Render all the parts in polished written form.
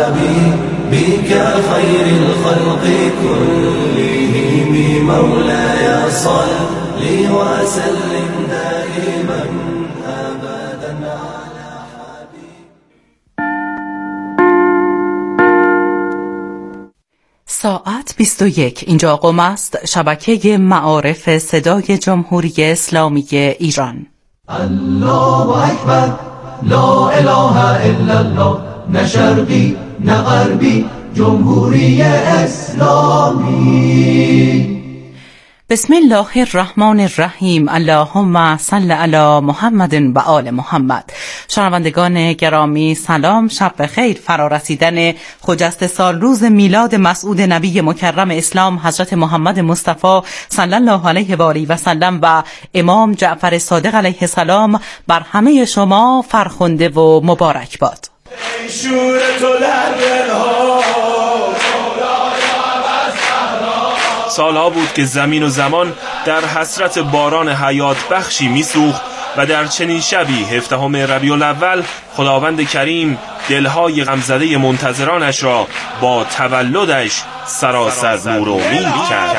بك خير الخلق كلهم مولاي صل وسلم دائما أبدا على حبيب. ساعت 21. اینجا قم است، شبکه معارف صدای جمهوری اسلامی ایران. الله اکبر، لا اله الا الله، نه شرقی نه غربی، جمهوری اسلامی. بسم الله الرحمن الرحیم. اللهم صل علی محمد و آل محمد. شنوندگان گرامی سلام، شب بخیر. فرارسیدن خجسته سال روز میلاد مسعود نبی مکرم اسلام حضرت محمد مصطفی صلی الله علیه و آله و سلم و امام جعفر صادق علیه السلام بر همه شما فرخنده و مبارک باد. سالها بود که زمین و زمان در حسرت باران حیات بخشی میسوخت و در چنین شبی 17 ربیع الاول خداوند کریم دلهای غمزده منتظرانش را با تولدش سراسر نور و امید کرد.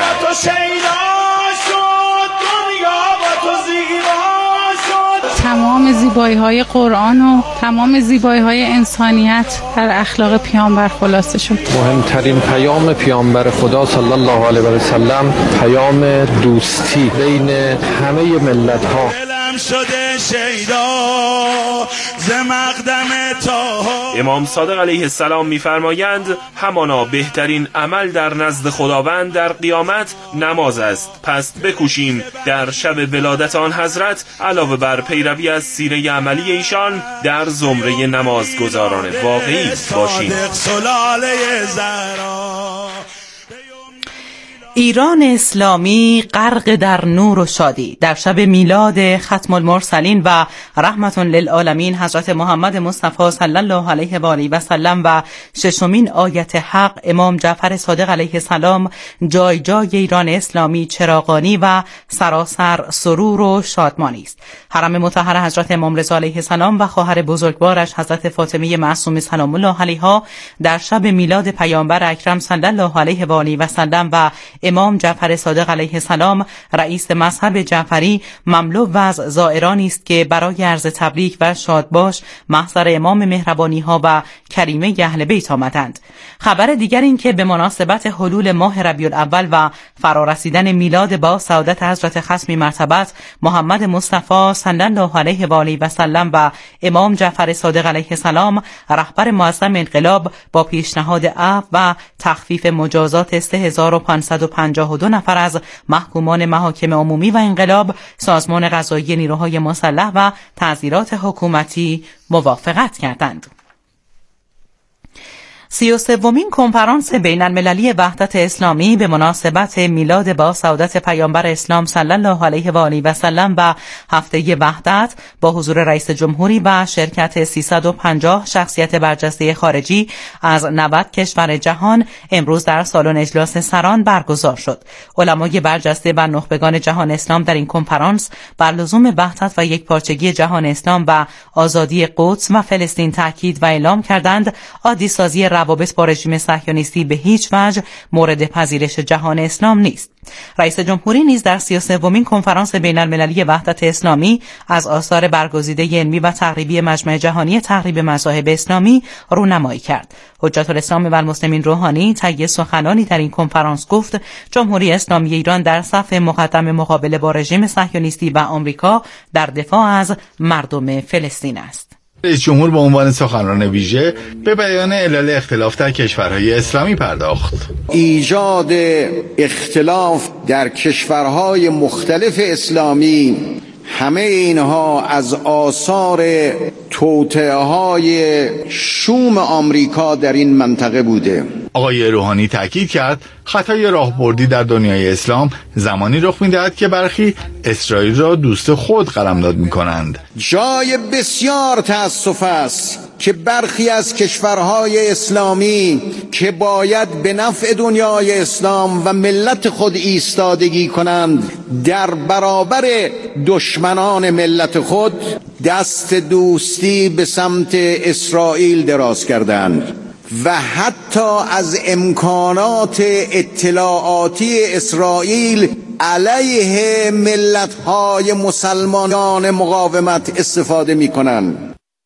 تمام زیبایی‌های قرآن و تمام زیبایی‌های انسانیت در اخلاق پیامبر خلاصه شد. مهمترین پیام پیامبر خدا صلی الله علیه و سلم پیام دوستی بین همه ملت‌ها. امام صادق علیه السلام می‌فرمایند همانا بهترین عمل در نزد خداوند در قیامت نماز است. پس بکوشیم در شب ولادت آن حضرت علاوه بر پیروی از سیره عملی ایشان در زمره نمازگزاران واقعی باشیم. ایران اسلامی غرق در نور و شادی. در شب میلاد ختم المرسلین و رحمت للعالمین حضرت محمد مصطفی صلی الله علیه و آله و سلم و ششمین آیت حق امام جعفر صادق علیه السلام جای جای ایران اسلامی چراغانی و سراسر سرور و شادمانی است. حرم مطهر حضرت امام رضا علیه السلام و خواهر بزرگوارش حضرت فاطمه معصومه سلام الله علیها در شب میلاد پیامبر اکرم صلی الله علیه و آله و سلم و امام جعفر صادق علیه السلام رئیس مذهب جعفری مملو و از زائرانی است که برای عرض تبریک و شادباش محضر امام مهربانی ها و کریمه اهل بیت آمدند. خبر دیگر این که به مناسبت حلول ماه ربیع الاول و فرارسیدن میلاد با سعادت حضرت ختم مرتبت محمد مصطفی صلی الله علیه و آله و سلم و امام جعفر صادق علیه السلام رهبر معظم انقلاب با پیشنهاد عفو و تخفیف مجازات 3552 نفر از محکومان محاکم عمومی و انقلاب، سازمان قضایی نیروهای مسلح و تعزیرات حکومتی موافقت کردند. 33مین کنفرانس بین المللی وحدت اسلامی به مناسبت میلاد با سعادت پیامبر اسلام صلی الله علیه و آله و سلم و هفته وحدت با حضور رئیس جمهوری و شرکت 350 شخصیت برجسته خارجی از 90 کشور جهان امروز در سالن اجلاس سران برگزار شد. علمای برجسته و نخبگان جهان اسلام در این کنفرانس بر لزوم وحدت و یکپارچگی جهان اسلام و آزادی قدس و فلسطین تاکید و اعلام کردند عادی سازی روابط با رژیم صهیونیستی به هیچ وجه مورد پذیرش جهان اسلام نیست. رئیس جمهوری نیز در 33مین کنفرانس بین المللی وحدت اسلامی از آثار برگزیده علمی و تقریبی مجمع جهانی تقریب مذاهب اسلامی رونمایی کرد. حجت الاسلام و المسلمین روحانی طی سخنانی در این کنفرانس گفت جمهوری اسلامی ایران در صف مقدم مقابله با رژیم صهیونیستی و آمریکا در دفاع از مردم فلسطین است. رئیس جمهور به عنوان سخنران ویژه به بیان علل اختلاف در کشورهای اسلامی پرداخت. ایجاد اختلاف در کشورهای مختلف اسلامی همه اینها از آثار توطئه‌های شوم آمریکا در این منطقه بوده. آقای روحانی تاکید کرد خطای راهبردی در دنیای اسلام زمانی رخ می‌دهد که برخی اسرائیل را دوست خود قلمداد می‌کنند. جای بسیار تأسف است که برخی از کشورهای اسلامی که باید به نفع دنیای اسلام و ملت خود ایستادگی کنند در برابر دشمنان ملت خود دست دوستی به سمت اسرائیل دراز کردند. و حتی از امکانات اطلاعاتی اسرائیل علیه ملت‌های مسلمانان مقاومت استفاده می‌کنند.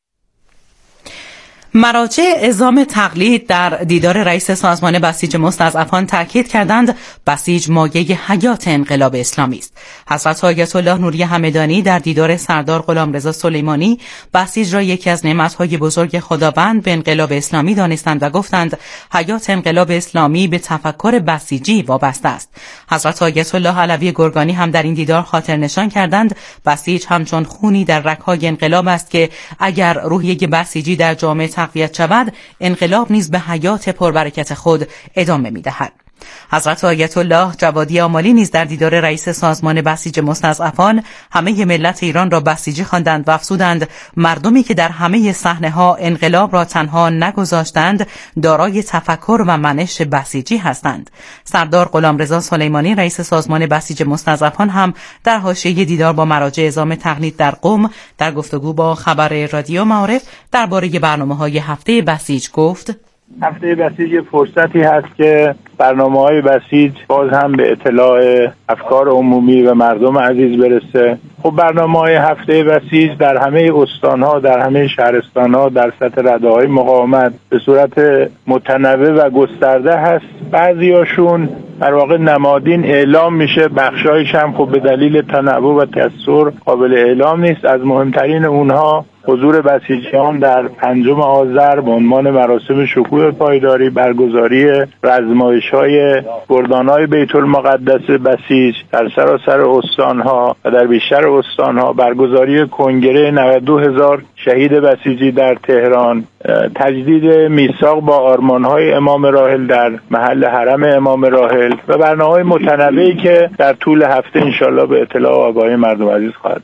مراجع عظام تقلید در دیدار رئیس سازمان بسیج مستضعفان تاکید کردند بسیج مایه حیات انقلاب اسلامی است. حضرت آیت الله نوری همدانی در دیدار سردار غلامرضا سلیمانی بسیج را یکی از نعمت‌های بزرگ خداوند به انقلاب اسلامی دانستند و گفتند حیات انقلاب اسلامی به تفکر بسیجی وابسته است. حضرت آیت الله علوی گرگانی هم در این دیدار خاطر نشان کردند بسیج همچون خونی در رگ‌های انقلاب است که اگر روحیه بسیجی در جامعه تقویت شود، انقلاب نیز به حیات پربرکت خود ادامه می‌دهد. حضرت آیت الله جوادی آمالی نیز در دیدار رئیس سازمان بسیج مستضعفان همه ملت ایران را بسیجی خواندند و افزودند مردمی که در همه صحنه‌ها انقلاب را تنها نگذاشتند دارای تفکر و منش بسیجی هستند. سردار غلامرضا سلیمانی رئیس سازمان بسیج مستضعفان هم در حاشیه دیدار با مراجع عظام تقلید در قم در گفتگو با خبر رادیو معارف درباره برنامه‌های هفته بسیج گفت: هفته بسیج یه فرصتی هست که برنامه‌های بسیج باز هم به اطلاع افکار عمومی و مردم عزیز برسه. خب برنامه‌های هفته بسیج در همه استان‌ها، در همه شهرستان‌ها، در سطح رده‌های مقاومت به صورت متنوع و گسترده هست. بعضیاشون در واقع نمادین اعلام میشه، بخشایش هم خب به دلیل تنوع و تأثیر قابل اعلام نیست. از مهمترین اونها حضور بسیجیان در 5 آذر به عنوان مراسم شکوه پایداری، برگزاری رزمایش‌های گردان‌های بیت المقدس بسیج در سراسر استان‌ها و در بیشتر استان‌ها، برگزاری کنگره 92,000 شهید بسیجی در تهران، تجدید میثاق با آرمان‌های امام راحل در محل حرم امام راحل و برنامه‌های متنوعی که در طول هفته انشالله به اطلاع و آگاهی مردم عزیز خواهد.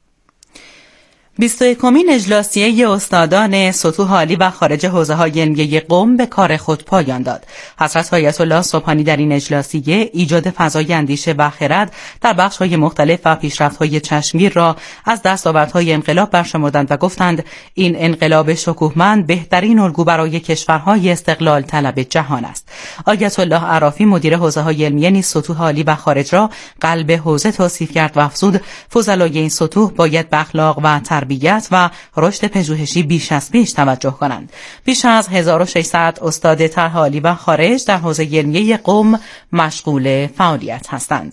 21مین اجلاسیه استادان سطوح عالی و خارج حوزه‌های علمیه قم به کار خود پایان داد. حضرت آیت الله سبحانی در این اجلاسیه ایجاد فضای اندیشه و خرد در بخش‌های مختلف و پیشرفت‌های چشمگیر را از دستاوردهای انقلاب برشمردند و گفتند این انقلاب شکوهمند بهترین الگو برای کشورهای استقلال طلب جهان است. آیت الله عرافی مدیر حوزه‌های علمیه نیز سطوح عالی و خارج را قلب حوزه توصیف کرد و افزود فضلای این سطوح باید به اخلاق و تربیت و رشد پژوهشی بیش از پیش توجه کنند. بیش از 1600 استاد طرح عالی و خارج در حوزه علمیه قم مشغول فعالیت هستند.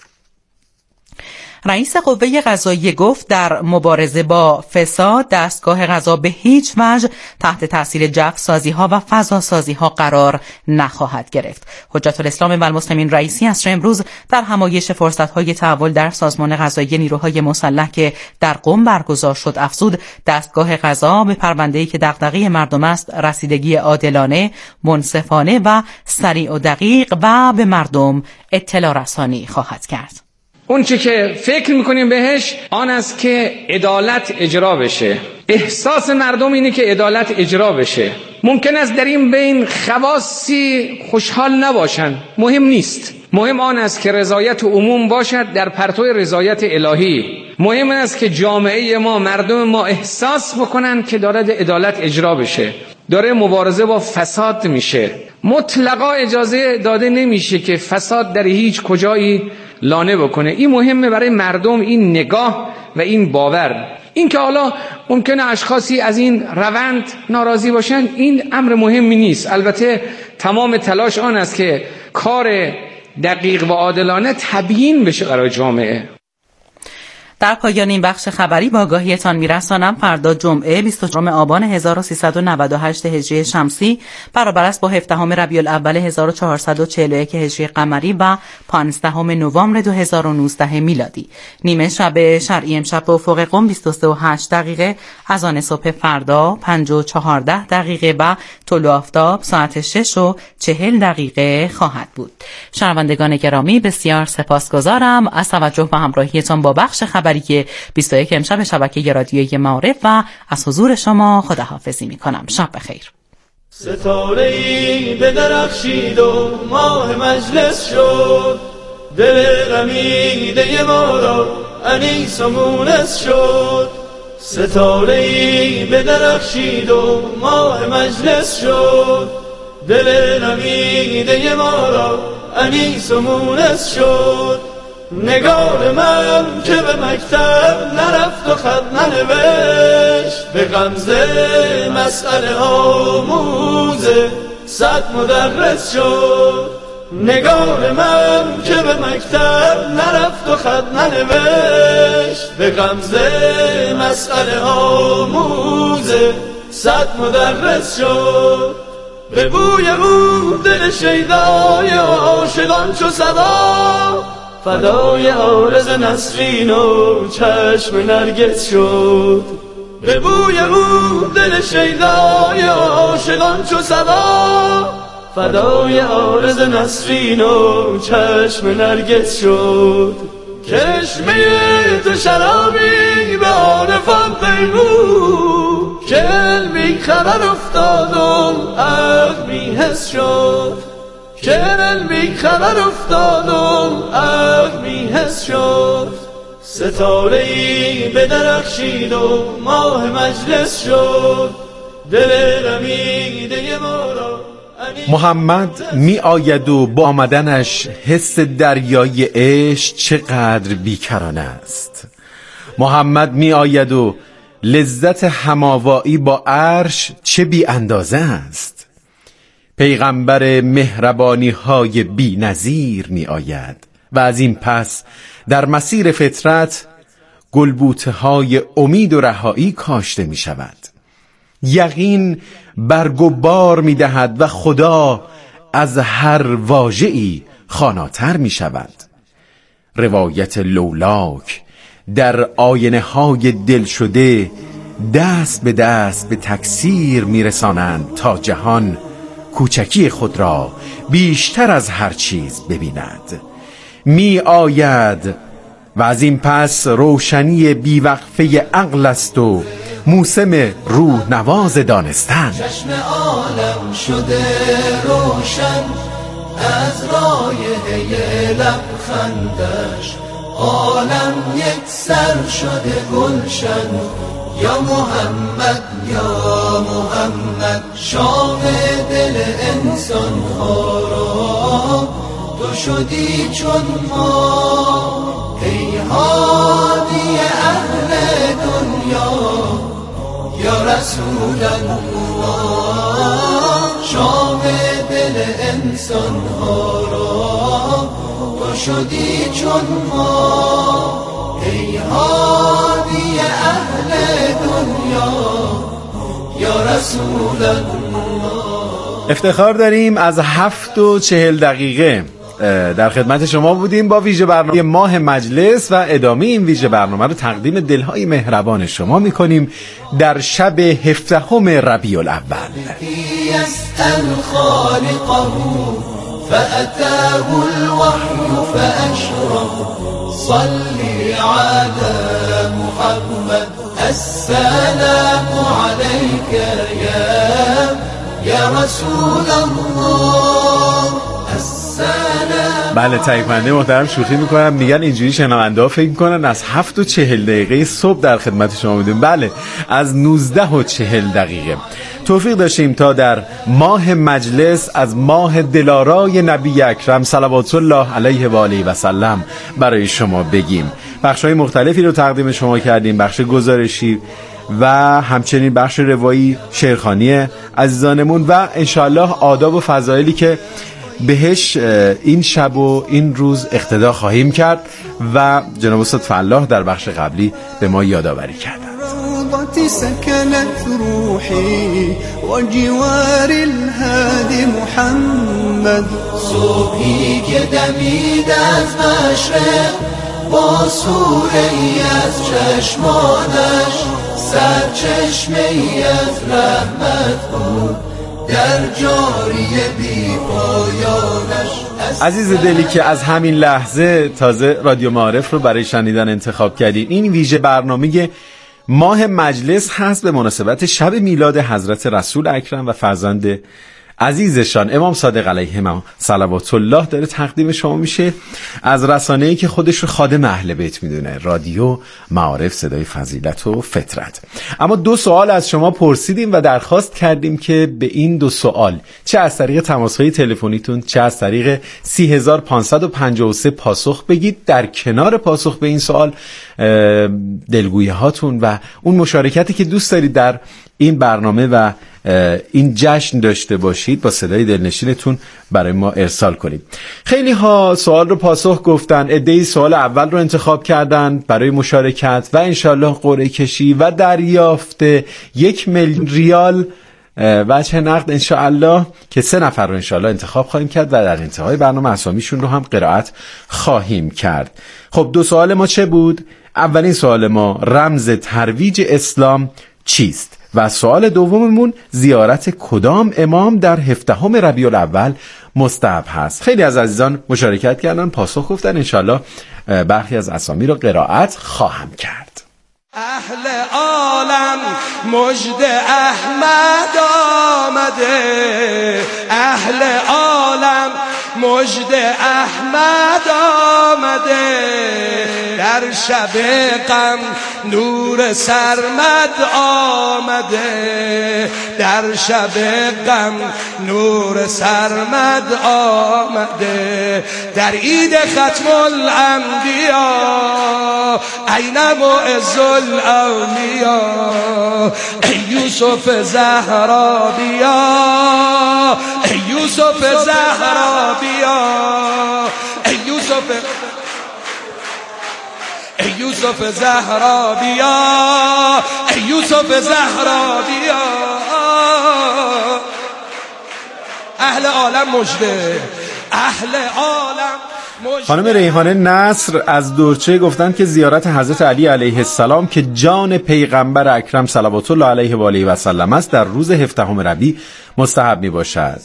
رئیس قوه قضاییه گفت در مبارزه با فساد دستگاه قضا به هیچ وجه تحت تاثیر جفسازی‌ها و فضاسازی‌ها قرار نخواهد گرفت. حجت الاسلام و المسلمین رئیسی عصر امروز در همایش فرصت‌های تحول در سازمان قضایی نیروهای مسلح که در قم برگزار شد افزود دستگاه قضا به پرونده‌ای که دغدغه مردم است رسیدگی عادلانه، منصفانه و سریع و دقیق و به مردم اطلاع رسانی خواهد کرد. اون چی که فکر میکنیم بهش آن است که عدالت اجرا بشه. احساس مردم اینه که عدالت اجرا بشه. ممکن است در این بین خواصی خوشحال نباشن، مهم نیست. مهم آن است که رضایت عموم باشد در پرتو رضایت الهی. مهم است که جامعه ما، مردم ما احساس بکنن که دارد عدالت اجرا بشه، داره مبارزه با فساد میشه. مطلقا اجازه داده نمیشه که فساد در هیچ کجایی لانه بکنه. این مهمه برای مردم، این نگاه و این باور. این که حالا ممکنه اشخاصی از این روند ناراضی باشن، این امر مهمی نیست. البته تمام تلاش آن است که کار دقیق و عادلانه تبیین بشه برای جامعه. در پایان این بخش خبری با آگاهیتان میرسانم فردا جمعه 24 آبان 1398 هجری شمسی برابر است با 17 ربیع الاول 1441 هجری قمری و 15 نوامبر 2019 میلادی. نیمه شب شرعی امشب به افق قم 23:08 دقیقه، اذان صبح فردا 5:14 و طلوع آفتاب ساعت 6:40 دقیقه خواهد بود. شنوندگان گرامی بسیار سپاسگزارم از توجه و همراهیتان با بخش خبری 21 امشب شبکه رادیویی معارف و از حضور شما خداحافظی می‌کنم. شب بخیر. ستاره‌ای بدرخشید و ماه مجلس شد، دل غمیده ما را انیس و مونس شد. ستاره‌ای بدرخشید و ماه مجلس شد، دل نمیده ما را انیس و مونس شد. نگار من که به مکتب نرفت و خط ننوشت، به غمزه مسئله آموزه 100 مدرس شد. نگار من که به مکتب نرفت و خط ننوشت، به غمزه مسئله آموزه 100 مدرس شد. به بوی او دل شیدای عاشقان چو صدا، فدای عارض نسرین و چشم نرگس شد. به بوی او دل شیدای عاشقان چو صدا، فدای عارض نسرین و چشم نرگس شد. چشمه تو شرابی به عارفان پیمود، که علمی خبر افتادم عقل بی حس شد. که علمی خبر افتادم عقل بی حس شد. ستاره‌ای بدرخشید و ماه مجلس شد، دل رمیده ما را. محمد می آید و با آمدنش حس دریای عشق چقدر بیکرانه است. محمد می آید و لذت هماوایی با عرش چه بی اندازه است. پیغمبر مهربانی های بی نظیر می آید و از این پس در مسیر فطرت گلبوته های امید و رهایی کاشته می شود. یقین برگ و بار می دهد و خدا از هر واژه‌ای خواناتر می شود. روایت لولاک در آینه های دل شده دست به دست به تکثیر می رسانند تا جهان کوچکی خود را بیشتر از هر چیز ببیند. می آید و از این پس روشنی بیوقفه عقل است و موسم روح نواز دانستن. چشم عالم شده روشن از رایحه لبخندش، عالم یک سر شده گلشن. یا محمد یا محمد، شاه دل انسان ها را تو شدی چون ما. ای هادی اهل دنیا یا رسول الله، شاه دل انسان ها را تو شدی چون ما. ای هادی اهل دنیا یا رسول الله. افتخار داریم از 7:40 در خدمت شما بودیم با ویژه برنامه ماه مجلس و ادامه این ویژه برنامه رو تقدیم دلهای مهربان شما میکنیم در شب 17 ربیع الاول. فأتاه الوحي فأشرق صلي على محمد السلام عليك يا رسول الله السلام. بله تایید کننده محترم شوخی میکنم، میگن اینجوری شنونده ها فکر میکنن از 7:40 صبح در خدمت شما بودیم. بله از 19:40 توفیق داشتیم تا در ماه مجلس از ماه دلارای نبی اکرم صلوات الله علیه و آله و سلم برای شما بگیم. بخش‌های مختلفی رو تقدیم شما کردیم، بخش گزارشی و همچنین بخش روایی شعرخوانی عزیزانمون و انشاءالله آداب و فضایلی که بهش این شب و این روز اقتدا خواهیم کرد و جناب استاد فلاح در بخش قبلی به ما یادآوری کردند. سكنت روحي وجوار الهادي محمد، صبحی که دمید از مشرق با سوره‌ای از چشمانش، سرچشمه‌ای از رحمت بود در جاری بی پایانش. عزیز دلی که از همین لحظه تازه رادیو معارف رو برای شنیدن انتخاب کردین، این ویژه برنامه ماه مجلس هست به مناسبت شب میلاد حضرت رسول اکرم و فرزند عزیزشان امام صادق علیه صلوات الله داره تقدیم شما میشه از رسانه‌ای که خودش رو خادم اهل بیت میدونه، رادیو معارف صدای فضیلت و فطرت. اما 2 سوال از شما پرسیدیم و درخواست کردیم که به این 2 سوال چه از طریق تماس‌های تلفنیتون چه از طریق 30553 پاسخ بگید. در کنار پاسخ به این سوال دلگویی هاتون و اون مشارکتی که دوست دارید در این برنامه و این جشن داشته باشید با صدای دلنشینتون برای ما ارسال کنید. خیلی ها سوال رو پاسخ گفتن، عده‌ای سوال اول رو انتخاب کردن برای مشارکت و انشالله قرعه کشی و دریافت 1 میلیون ریال وجه نقد انشاءالله که 3 نفر رو انشاءالله انتخاب خواهیم کرد و در انتهای برنامه اسامیشون رو هم قرائت خواهیم کرد. خب 2 سوال ما چه بود؟ اولین سوال ما رمز ترویج اسلام چیست؟ و سوال دوممون زیارت کدام امام در 17 ربیع الاول مستحب هست؟ خیلی از عزیزان مشارکت کردن، پاسخ گفتن، انشالله برخی از اسامی رو قرائت خواهم کرد. اهل عالم مجد احمد آمده، اهل عالم مجد احمد آمده، در شب غم نور سرمد آمده، در شب غم نور سرمد آمده، در عید ختم الانبیا عین معز الاولیا، ای یوسف زهرا بیا، ای یوسف زهرا بیا، ای یوسف، ای یوسف زهرا بیا، ای یوسف زهرا بیا، اهل عالم مجده، اهل عالم. خانم ریحانه نصر از دورچه گفتند که زیارت حضرت علی علیه السلام که جان پیغمبر اکرم صلوات الله علیه و آله و سلم است در روز 17 ربیع مستحب می باشد.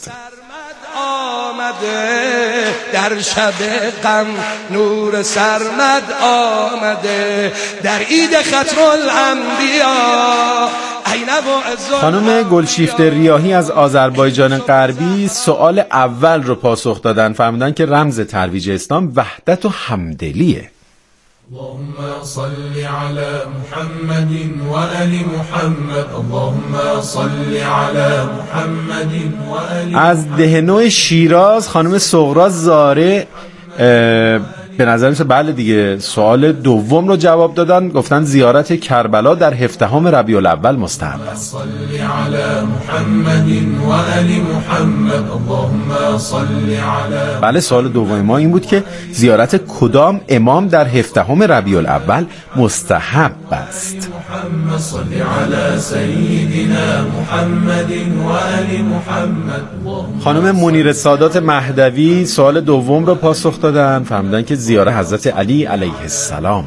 در شب غم نور سرمد آمده، در عید ختم الانبیا. خانم گلشیفته ریاحی از آذربایجان غربی سوال اول رو پاسخ دادن، فرمودن که رمز ترویج اسلام وحدت و همدلیه. اللهم صل على محمد و آل محمد، اللهم صل على محمد و آل. از دهنو شیراز خانم صغرا زاره به نظر میسه بله دیگه سوال دوم رو جواب دادن، گفتن زیارت کربلا در 17 ربیع الاول مستحب است. صل علی محمد و آل محمد، اللهم صل علی. بله سوال دوم ما این بود که زیارت کدام امام در 17 ربیع الاول مستحب است. محمد صل علی سیدنا محمد و آل محمد. خانم منیر سادات مهدوی سوال دوم رو پاسخ دادن، فرمودن که زیارت حضرت علی علیه السلام.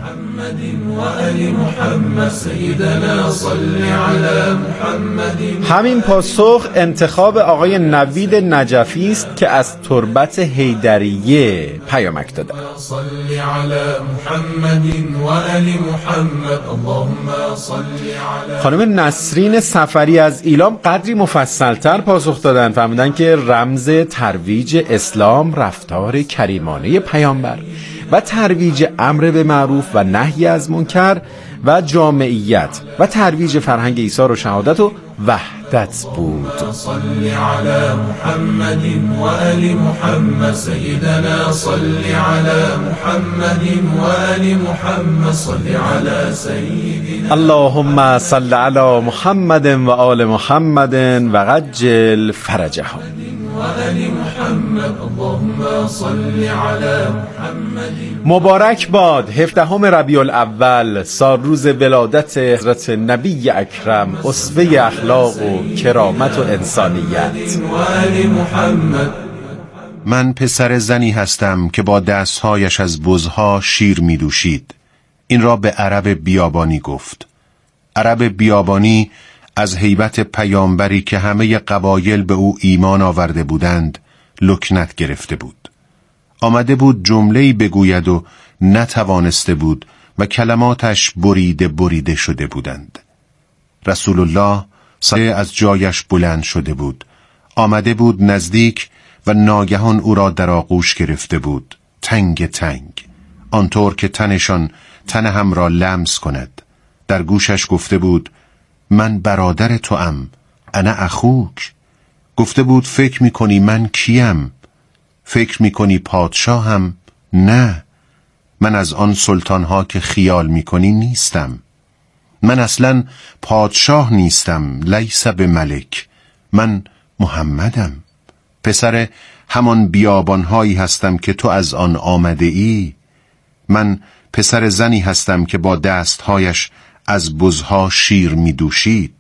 همین پاسخ انتخاب آقای نوید نجفی است که از تربت حیدریه پیامک داده. خانم نسرین سفری از ایلام قدری مفصلتر پاسخ دادن، فرمودن که رمز ترویج اسلام رفتار کریمانه پیامبر و ترویج امر به معروف و نهی از منکر و جامعیت و ترویج فرهنگ ایثار و شهادت و وحدت بود. صل علی محمد و آل محمد سیدنا، صل علی محمد و آل محمد، صل علی سیدنا. اللهم صل علی محمد و آل محمد و عجل فرجهم. مبارک باد 17 ربیع الاول، سال روز ولادت حضرت نبی اکرم، اسوه اخلاق و کرامت و انسانیت. من پسر زنی هستم که با دستهایش از بزها شیر می دوشید. این را به عرب بیابانی گفت. عرب بیابانی از هیبت پیامبری که همه قبایل به او ایمان آورده بودند لکنت گرفته بود. آمده بود جمله‌ای بگوید و نتوانسته بود و کلماتش بریده شده بودند. رسول الله از جایش بلند شده بود. آمده بود نزدیک و ناگهان او را در آغوش گرفته بود، تنگ تنگ، آنطور که تنشان تن هم را لمس کند. در گوشش گفته بود من برادر توام، انا اخوک. گفته بود فکر میکنی من کیم؟ فکر میکنی پادشاهم؟ نه، من از آن سلطانها که خیال میکنی نیستم. من اصلا پادشاه نیستم، لیس بملک، من محمدم، پسر همان بیابانهایی هستم که تو از آن آمده ای. من پسر زنی هستم که با دستهایش از بزها شیر می دوشید.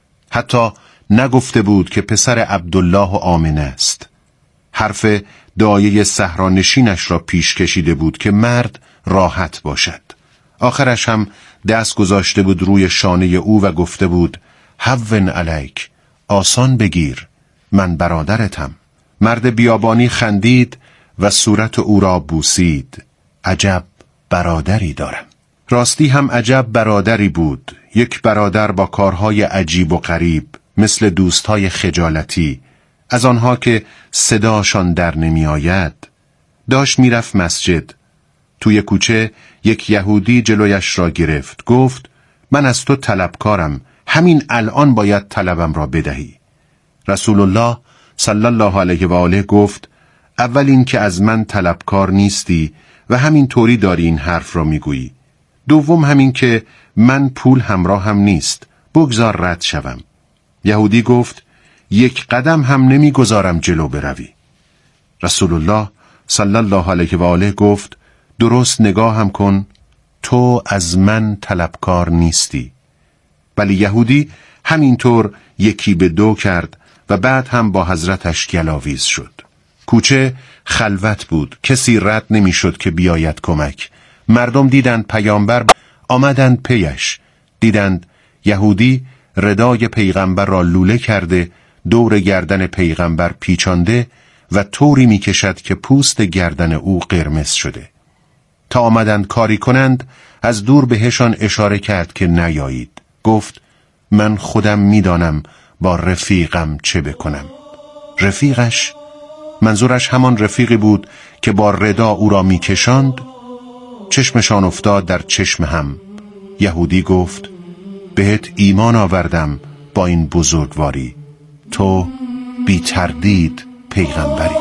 حتی نگفته بود که پسر عبدالله و آمنه است. حرف دایه صحرانشینش را پیش کشیده بود که مرد راحت باشد. آخرش هم دست گذاشته بود روی شانه او و گفته بود هون علیک، آسان بگیر، من برادرتم. مرد بیابانی خندید و صورت او را بوسید. عجب برادری دارم. راستی هم عجب برادری بود، یک برادر با کارهای عجیب و غریب، مثل دوستای خجالتی، از آنها که صداشان در نمی آید. داشت میرفت مسجد. توی کوچه یک یهودی جلویش را گرفت، گفت من از تو طلبکارم، همین الان باید طلبم را بدهی. رسول الله صلی الله علیه و آله گفت اول این که از من طلبکار نیستی و همین طوری داری این حرف را میگویی. دوم همین که من پول همراه هم نیست، بگذار رد شوم. یهودی گفت یک قدم هم نمیگذارم جلو بروی. رسول الله صلی الله علیه و آله گفت درست نگاهم کن، تو از من طلبکار نیستی. ولی یهودی همینطور یکی به دو کرد و بعد هم با حضرتش گلاویز شد. کوچه خلوت بود، کسی رد نمیشد که بیاید کمک. مردم دیدند پیامبر، آمدند پیش. دیدند یهودی ردای پیغمبر را لوله کرده، دور گردن پیغمبر پیچانده و طوری میکشد که پوست گردن او قرمز شده. تا آمدند کاری کنند، از دور بهشان اشاره کرد که نیایید. گفت من خودم میدانم با رفیقم چه بکنم. رفیقش؟ منظورش همان رفیقی بود که با ردا او را میکشاند. چشمشان افتاد در چشم هم. یهودی گفت بهت ایمان آوردم با این بزرگواری، تو بی تردید پیغمبری.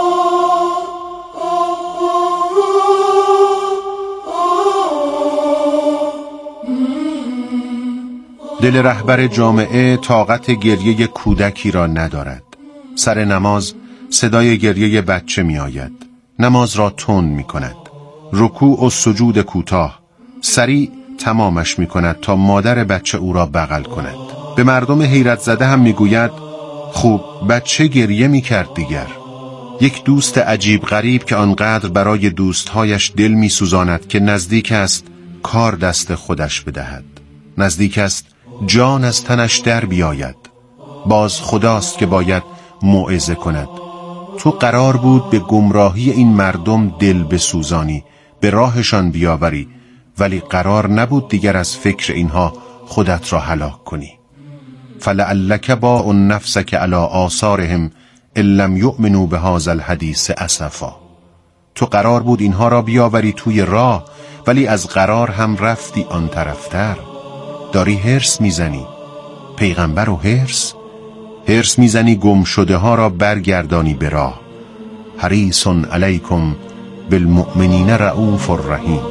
دل رهبر جامعه طاقت گریه کودکی را ندارد. سر نماز صدای گریه بچه می آید. نماز را تند می کند. رکوع و سجود کوتاه. سریع تمامش می کند تا مادر بچه او را بغل کند. به مردم حیرت زده هم می گوید خوب بچه گریه می کرد دیگر. یک دوست عجیب غریب که آنقدر برای دوستهایش دل می سوزاند که نزدیک است کار دست خودش بدهد. نزدیک است جان از تنش در بیاید. باز خداست که باید موعظه کند. تو قرار بود به گمراهی این مردم دل بسوزانی، به راهشان بیاوری، ولی قرار نبود دیگر از فکر اینها خودت را هلاک کنی. فلعلک باع نفسک علی آثارهم ان لم یؤمنوا بهذا الحدیث اسفا. تو قرار بود اینها را بیاوری توی راه، ولی از قرار هم رفتی آن طرفتر. داری هرس میزنی. پیغمبر و هرس میزنی گم شده ها را برگردانی به راه. حریص علیکم بالمؤمنین رؤوف الرحیم.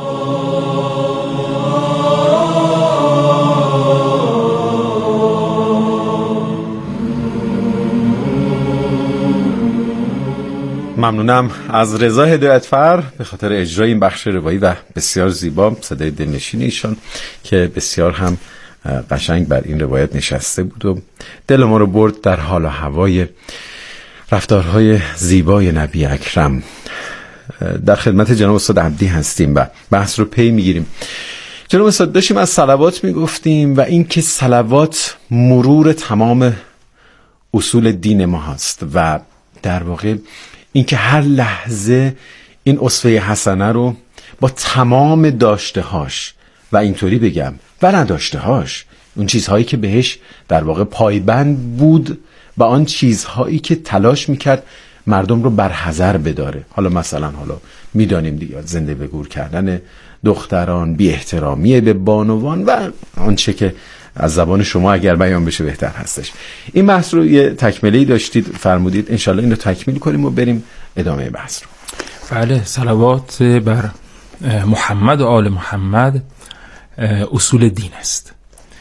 ممنونم از رضا هدایتفر به خاطر اجرای این بخش روایی و بسیار زیبا، صدای دلنشین ایشان که بسیار هم قشنگ بر این روایت نشسته بود و دل ما رو برد در حال و هوای رفتارهای زیبای نبی اکرم. در خدمت جناب استاد عبدی هستیم و بحث رو پی میگیریم. جناب استاد داشتیم از صلوات میگفتیم و این که صلوات مرور تمام اصول دین ما هست و در واقع این که هر لحظه این اسوه حسنه رو با تمام داشتهاش و اینطوری بگم و نداشتهاش، اون چیزهایی که بهش در واقع پایبند بود و آن چیزهایی که تلاش میکرد مردم رو برحذر بداره. حالا مثلا میدانیم دیگه، زنده به گور کردن دختران، بی احترامی به بانوان و آنچه که از زبان شما اگر بیان بشه بهتر هستش. این بحث رو یه تکمله‌ای داشتید فرمودید، انشالله این رو تکمیل کنیم و بریم ادامه بحث رو. بله، صلوات بر محمد و آل محمد اصول دین است.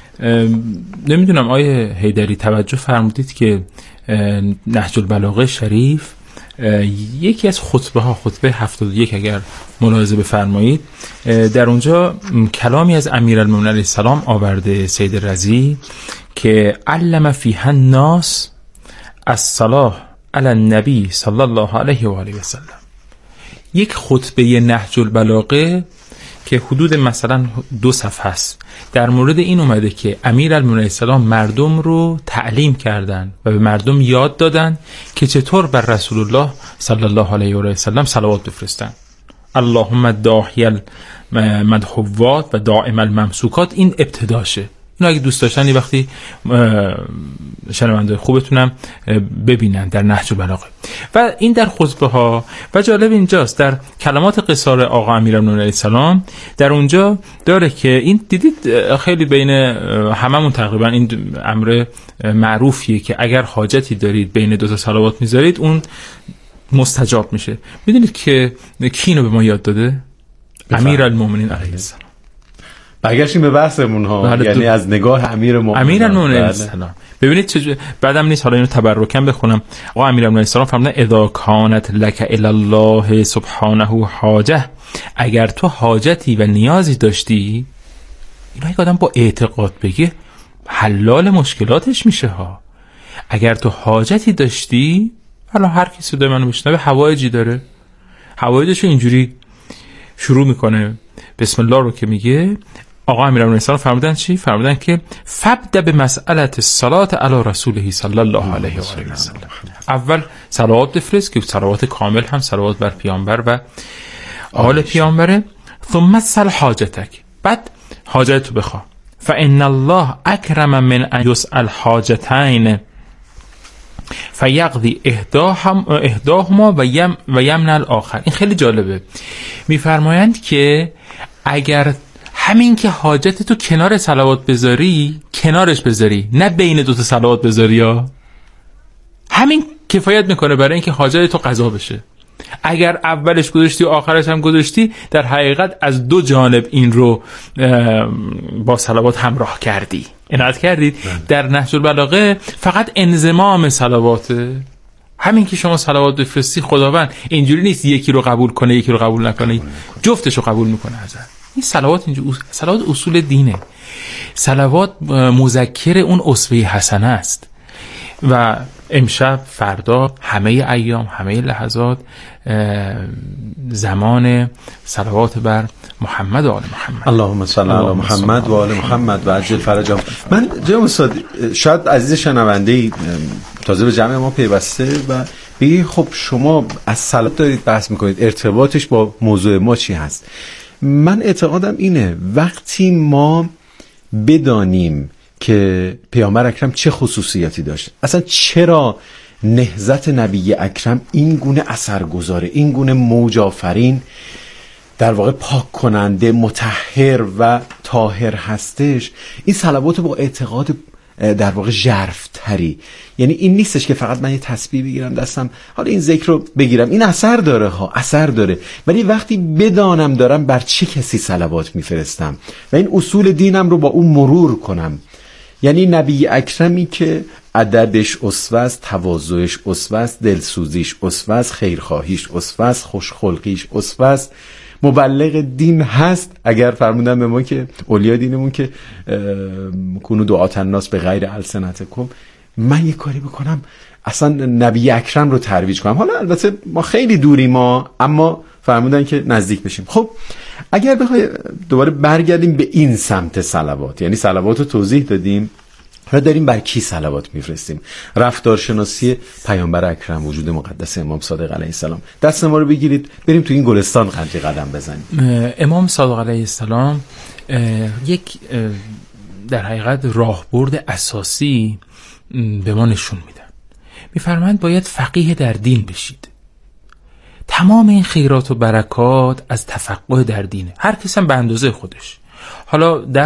نمیدونم آیه حیدری توجه فرمودید که نهج البلاغه شریف یکی از خطبه 71 اگر ملاحظه بفرمایید، در اونجا کلامی از امیرالمومنین علیه السلام آورده سید رضی که علم فیها الناس الصلاة علی النبی صلی الله علیه و آله و سلم. یک خطبه نهج البلاغه که حدود مثلا 2 صفحه است، در مورد این اومده که امیرالمومنین علیه السلام مردم رو تعلیم کردن و به مردم یاد دادن که چطور بر رسول الله صلی الله علیه و آله و سلم صلوات بفرستن. اللهم داحی المدحوات و دائم الممسوکات، این ابتداشه. اینو اگه دوست داشتن یه وقتی شنونده خوبتونم ببینن در نهج البلاغه. و این در خطبه ها. و جالب اینجاست در کلمات قصار آقا امیرالمومنین علیه السلام در اونجا داره که این دیدید خیلی بین هممون تقریبا این امر معروفیه که اگر حاجتی دارید بین 2 تا صلوات میذارید اون مستجاب میشه. میدونید که کی اینو به ما یاد داده؟ امیرالمومنین علیه السلام. برگشتیم به بحثمون ها، یعنی از نگاه امیرالمومنین علیه السلام. ببینید چه بعدم نیست، حالا اینو تبرکم بخونم. آقا امیرالمومنین علیه السلام فرمودن اذا کانت لک الی الله سبحانه حاجه، اگر تو حاجتی و نیازی داشتی، اینو یک آدم با اعتقاد بگه حلال مشکلاتش میشه ها. اگر تو حاجتی داشتی، حالا هر کی صدای منو بشنوه حوایجی داره، حوایجشو اینجوری شروع میکنه بسم الله رو که میگه. آقا امیرالمومنین علیه السلام فرمودن چی؟ فرمودن که فبدأ بمسئله الصلاة علی رسوله صلی الله علیه و آله و سلم. اول صلوات بفرست که صلوات کامل هم صلوات بر پیامبر و آل پیامبره. ثم سل حاجتک، بعد حاجت بخوا. فان الله اکرم من ان یسأل حاجتین فیقضی احداهما و یمنع الاخر. این خیلی جالبه. میفرمایند که اگر همین که حاجت تو کنار صلوات بذاری، کنارش بذاری، نه بین 2 تا صلوات بذاری، یا همین کفایت میکنه برای اینکه حاجت تو قضا بشه. اگر اولش گذاشتی و آخرش هم گذاشتی، در حقیقت از 2 جانب این رو با صلوات همراه کردی. عنایت کردید؟ در نهج البلاغه فقط انضمام صلواته. همین که شما صلوات بفرستی، خداوند اینجوری نیست یکی رو قبول کنه یکی رو قبول نکنه، جفتش رو قبول میکنه ازت. این صلوات اینجوری، صلوات اصول دینه. صلوات مذکر اون اسوه حسنه است. و امشب، فردا، همه ایام، همه لحظات زمان صلوات بر محمد و آل محمد. اللهم صل علی محمد و آل محمد و عجل فرجهم. من جناب استاد، شاید عزیز شنونده تازه به جمع ما پیوسته و بگی خب شما از صلوات دارید بحث میکنید، ارتباطش با موضوع ما چی هست؟ من اعتقادم اینه وقتی ما بدانیم که پیامبر اکرم چه خصوصیاتی داشت، اصلا چرا نهضت نبی اکرم این گونه اثرگذاره، این گونه موج آفرین، در واقع پاک کننده، مطهر و طاهر هستش، این صلوات با اعتقاد در واقع ژرف‌تری. یعنی این نیستش که فقط من یه تسبیح بگیرم دستم، حالا این ذکر رو بگیرم، این اثر داره ها، اثر داره، ولی وقتی بدانم دارم بر چه کسی صلوات میفرستم و این اصول دینم رو با اون مرور کنم. یعنی نبی اکرمی که ادبش اسوه است، تواضعش اسوه است، دلسوزیش اسوه است، خیرخواهیش اسوه است، خوشخلقیش اسوه است، مبلغ دین هست. اگر فرمودن به ما که اولیای دینمون که کنو دعات الناس به غیر السنتکم، من یه کاری بکنم اصلا نبی اکرم رو ترویج کنم. حالا البته ما خیلی دوریم اما فرمودن که نزدیک بشیم. خب اگر بخوای دوباره برگردیم به این سمت صلوات، یعنی صلوات رو توضیح دادیم، حالا داریم بر کی صلوات میفرستیم؟ رفتارشناسی پیامبر اکرم وجود مقدس امام صادق علیه السلام. دست ما رو بگیرید بریم تو این گلستان قدم بزنیم. امام صادق علیه السلام یک در حقیقت راهبرد اساسی به ما نشون میدن. میفرمایند باید فقیه در دین بشید. تمام این خیرات و برکات از تفقه در دینه، هر کس هم به اندازه خودش. حالا در